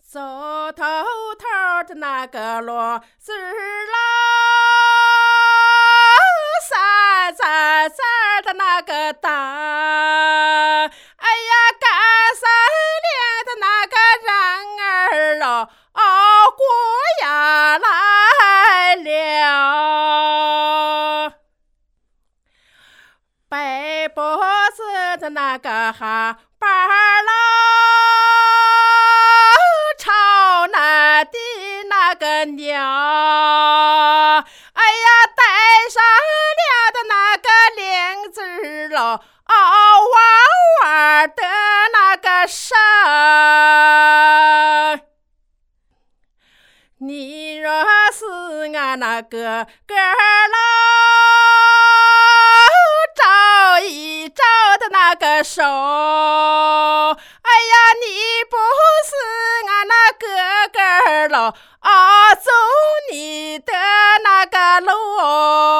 走头头的那个螺丝儿三三三的那个当，哎呀，干三连的那个人儿过呀来了，背脖子的那个哈巴儿朝南的那个鸟，哎呀，带上了的那个铃子儿哇哇的那个声，你若是俺那个哥儿照一照的那个手，哎呀，你不是俺那哥哥儿走你的那个路。